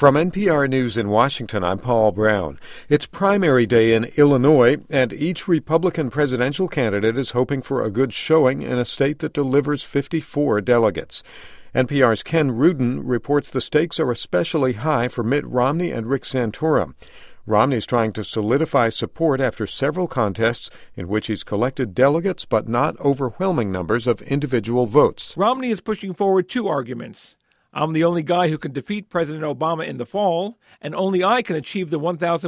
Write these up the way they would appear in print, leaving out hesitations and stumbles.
From NPR News in Washington, I'm Paul Brown. It's primary day in Illinois, and each Republican presidential candidate is hoping for a good showing in a state that delivers 54 delegates. NPR's Ken Rudin reports the stakes are especially high for Mitt Romney and Rick Santorum. Romney's trying to solidify support after several contests in which he's collected delegates but not overwhelming numbers of individual votes. Romney is pushing forward two arguments. I'm the only guy who can defeat President Obama in the fall, and only I can achieve the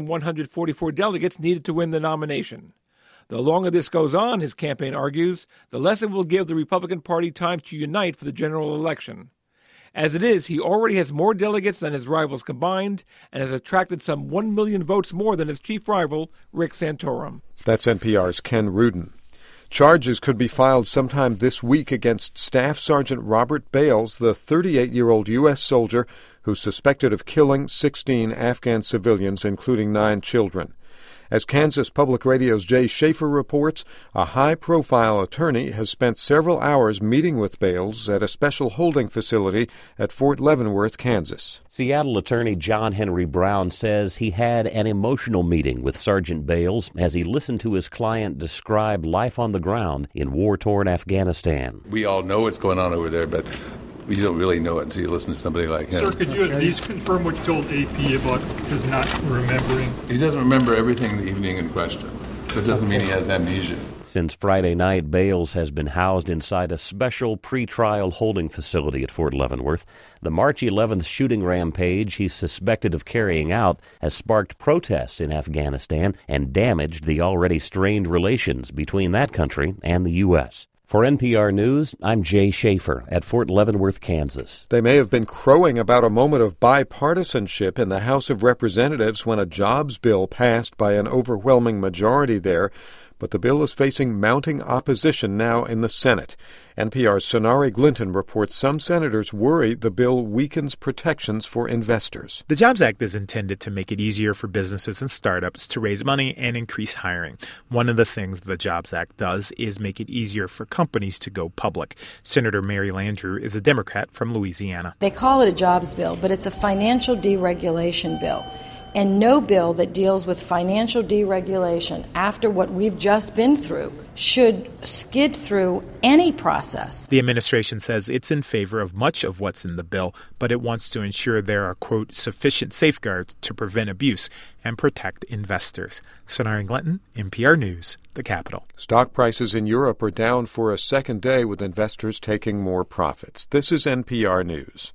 1,144 delegates needed to win the nomination. The longer this goes on, his campaign argues, the less it will give the Republican Party time to unite for the general election. As it is, he already has more delegates than his rivals combined and has attracted some 1 million votes more than his chief rival, Rick Santorum. That's NPR's Ken Rudin. Charges could be filed sometime this week against Staff Sergeant Robert Bales, the 38-year-old U.S. soldier who's suspected of killing 16 Afghan civilians, including 9 children. As Kansas Public Radio's Jay Schaefer reports, a high-profile attorney has spent several hours meeting with Bales at a special holding facility at Fort Leavenworth, Kansas. Seattle attorney John Henry Brown says he had an emotional meeting with Sergeant Bales as he listened to his client describe life on the ground in war-torn Afghanistan. We all know what's going on over there, but we don't really know it until you listen to somebody like him. Sir, could you at least confirm what you told AP about his not remembering? He doesn't remember everything the evening in question. That doesn't mean he has amnesia. Since Friday night, Bales has been housed inside a special pretrial holding facility at Fort Leavenworth. The March 11th shooting rampage he's suspected of carrying out has sparked protests in Afghanistan and damaged the already strained relations between that country and the U.S. For NPR News, I'm Jay Schaefer at Fort Leavenworth, Kansas. They may have been crowing about a moment of bipartisanship in the House of Representatives when a jobs bill passed by an overwhelming majority there, but the bill is facing mounting opposition now in the Senate. NPR's Sonari Glinton reports some senators worry the bill weakens protections for investors. The Jobs Act is intended to make it easier for businesses and startups to raise money and increase hiring. One of the things the Jobs Act does is make it easier for companies to go public. Senator Mary Landrieu is a Democrat from Louisiana. They call it a jobs bill, but it's a financial deregulation bill. And no bill that deals with financial deregulation after what we've just been through should skid through any process. The administration says it's in favor of much of what's in the bill, but it wants to ensure there are, quote, sufficient safeguards to prevent abuse and protect investors. Sonari Glinton, NPR News, the Capitol. Stock prices in Europe are down for a second day with investors taking more profits. This is NPR News.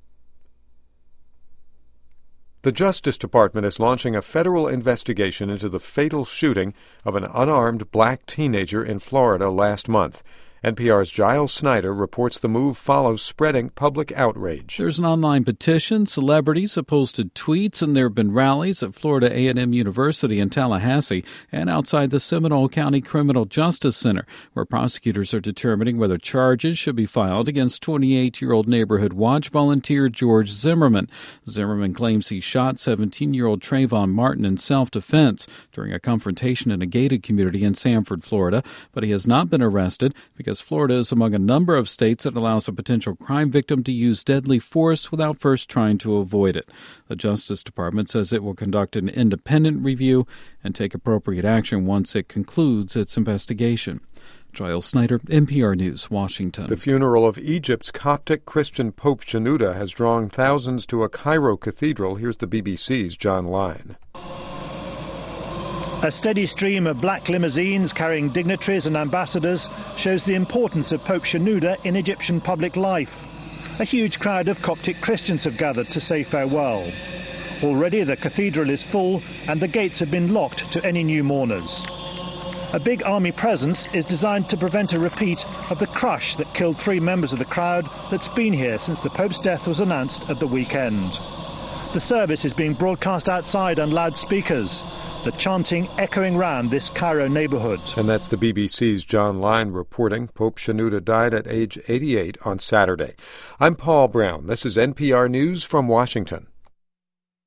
The Justice Department is launching a federal investigation into the fatal shooting of an unarmed black teenager in Florida last month. NPR's Giles Snyder reports the move follows spreading public outrage. There's an online petition, celebrities have posted tweets, and there have been rallies at Florida A&M University in Tallahassee and outside the Seminole County Criminal Justice Center, where prosecutors are determining whether charges should be filed against 28-year-old Neighborhood Watch volunteer George Zimmerman. Zimmerman claims he shot 17-year-old Trayvon Martin in self-defense during a confrontation in a gated community in Sanford, Florida, but he has not been arrested because Florida is among a number of states that allows a potential crime victim to use deadly force without first trying to avoid it. The Justice Department says it will conduct an independent review and take appropriate action once it concludes its investigation. Giles Snyder, NPR News, Washington. The funeral of Egypt's Coptic Christian Pope Shenouda has drawn thousands to a Cairo cathedral. Here's the BBC's John Lyne. A steady stream of black limousines carrying dignitaries and ambassadors shows the importance of Pope Shenouda in Egyptian public life. A huge crowd of Coptic Christians have gathered to say farewell. Already the cathedral is full and the gates have been locked to any new mourners. A big army presence is designed to prevent a repeat of the crush that killed 3 members of the crowd that's been here since the Pope's death was announced at the weekend. The service is being broadcast outside on loudspeakers, the chanting echoing round this Cairo neighborhood. And that's the BBC's John Lyne reporting. Pope Shenouda died at age 88 on Saturday. I'm Paul Brown. This is NPR News from Washington.